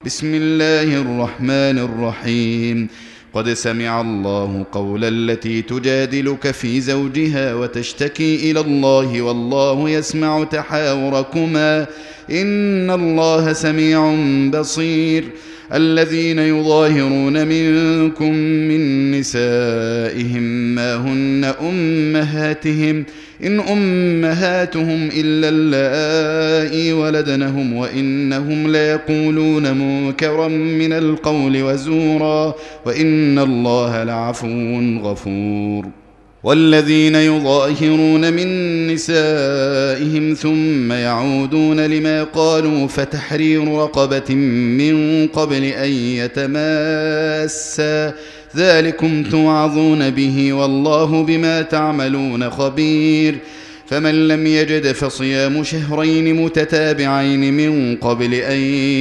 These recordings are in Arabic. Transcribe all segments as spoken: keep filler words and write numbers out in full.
بسم الله الرحمن الرحيم. قد سمع الله قول التي تجادلك في زوجها وتشتكي إلى الله والله يسمع تحاوركما إن الله سميع بصير. الذين يظاهرون منكم من نسائهم ما هن أمهاتهم إن أمهاتهم إلا اللائي ولدنهم وإنهم ليقولون منكرا من القول وزورا وإن الله لعفو غفور. والذين يظاهرون من نسائهم ثم يعودون لما قالوا فتحرير رقبة من قبل أن يتماسا ذلكم توعظون به والله بما تعملون خبير. فمن لم يجد فصيام شهرين متتابعين من قبل أن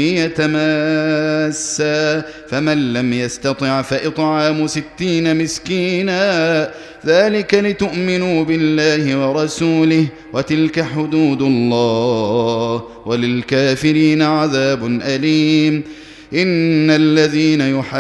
يتماسا فمن لم يستطع فإطعام ستين مسكينا ذلك لتؤمنوا بالله ورسوله وتلك حدود الله وللكافرين عذاب أليم. إن الذين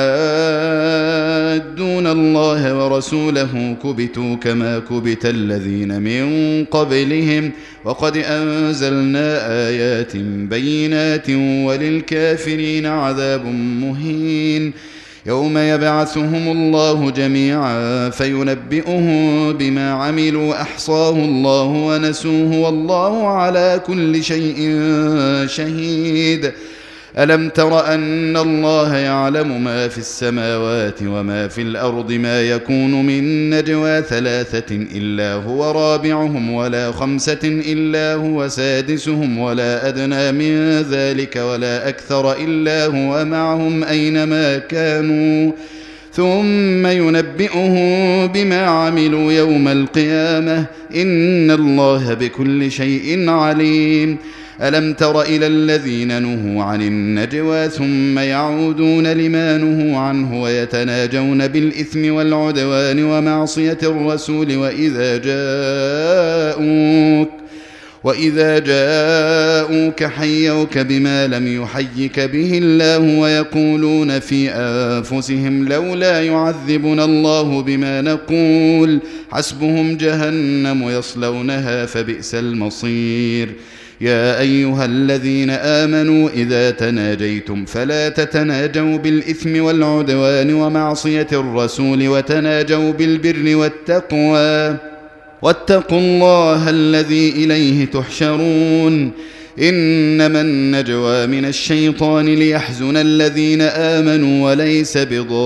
يحادون الله ورسوله كبتوا كما كبت الذين من قبلهم وقد أنزلنا آيات بينات وللكافرين عذاب مهين. يوم يبعثهم الله جميعا فينبئهم بما عملوا أحصاه الله ونسوه والله على كل شيء شهيد. ألم تر أن الله يعلم ما في السماوات وما في الأرض ما يكون من نجوى ثلاثة إلا هو رابعهم ولا خمسة إلا هو سادسهم ولا أدنى من ذلك ولا أكثر إلا هو معهم أينما كانوا ثم ينبئهم بما عملوا يوم القيامة إن الله بكل شيء عليم. ألم تر إلى الذين نهوا عن النجوى ثم يعودون لما نهوا عنه ويتناجون بالإثم والعدوان ومعصية الرسول وإذا جاءوك وإذا جاءوك حيوك بما لم يحيك به الله ويقولون في أنفسهم لولا يعذبنا الله بما نقول حسبهم جهنم يصلونها فبئس المصير. يا أيها الذين آمنوا إذا تناجيتم فلا تتناجوا بالإثم والعدوان ومعصية الرسول وتناجوا بالبر والتقوى واتقوا الله الذي إليه تحشرون. إنما النجوى من الشيطان ليحزن الذين آمنوا وليس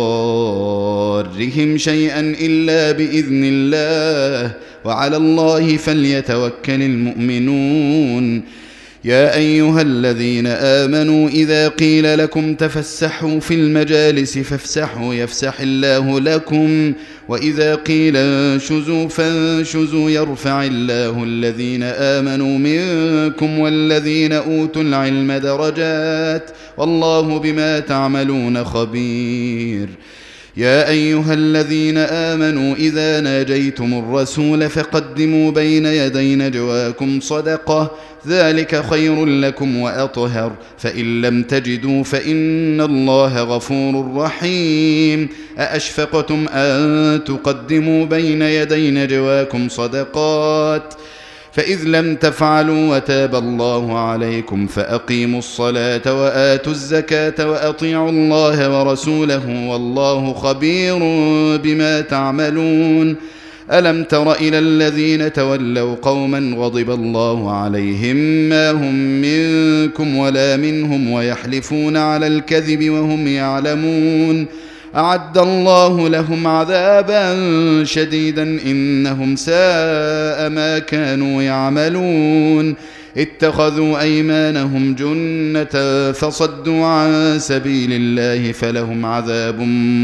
بضارهم شيئا إلا بإذن الله وعلى الله فليتوكل المؤمنون. يا أيها الذين آمنوا إذا قيل لكم تفسحوا في المجالس فافسحوا يفسح الله لكم وإذا قيل انشزوا فانشزوا يرفع الله الذين آمنوا منكم والذين أوتوا العلم درجات والله بما تعملون خبير. يا أيها الذين آمنوا إذا ناجيتم الرسول فقدموا بين يدي نجواكم صدقة ذلك خير لكم وأطهر فإن لم تجدوا فإن الله غفور رحيم. أأشفقتم أن تقدموا بين يدي نجواكم صدقات فإذ لم تفعلوا وتاب الله عليكم فأقيموا الصلاة وآتوا الزكاة وأطيعوا الله ورسوله والله خبير بما تعملون. ألم تر إلى الذين تولوا قوما غضب الله عليهم ما هم منكم ولا منهم ويحلفون على الكذب وهم يعلمون أعد الله لهم عذابا شديدا إنهم ساء ما كانوا يعملون. اتخذوا أيمانهم جنة فصدوا عن سبيل الله فلهم عذاب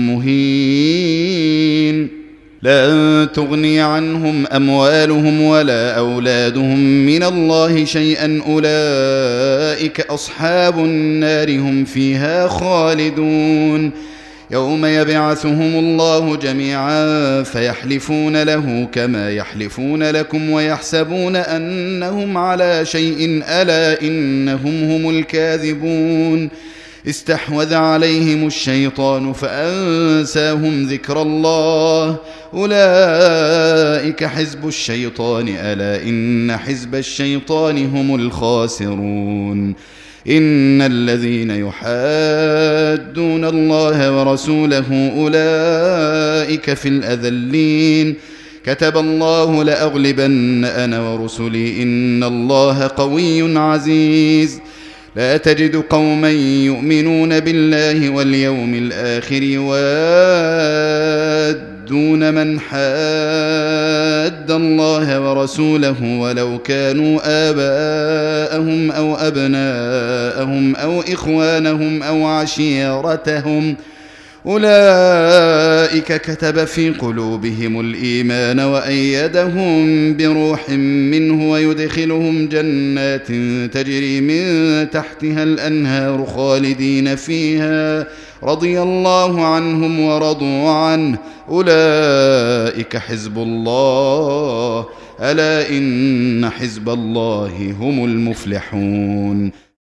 مهين. لن تغني عنهم أموالهم ولا أولادهم من الله شيئا أولئك أصحاب النار هم فيها خالدون. يوم يبعثهم الله جميعا فيحلفون له كما يحلفون لكم ويحسبون أنهم على شيء ألا إنهم هم الكاذبون. استحوذ عليهم الشيطان فأنساهم ذكر الله أولئك حزب الشيطان ألا إن حزب الشيطان هم الخاسرون إن الذين يحادون الله ورسوله أولئك في الأذلين كتب الله لأغلبن أنا ورسلي إن الله قوي عزيز لا تجد قوما يؤمنون بالله واليوم الآخر يوادون من حاد الله ورسوله ولو كانوا آباءهم أو أبناءهم أو إخوانهم أو عشيرتهم أولئك كتب في قلوبهم الإيمان وأيدهم بروح منه ويدخلهم جنات تجري من تحتها الأنهار خالدين فيها رضي الله عنهم ورضوا عنه أولئك حزب الله ألا إن حزب الله هم المفلحون.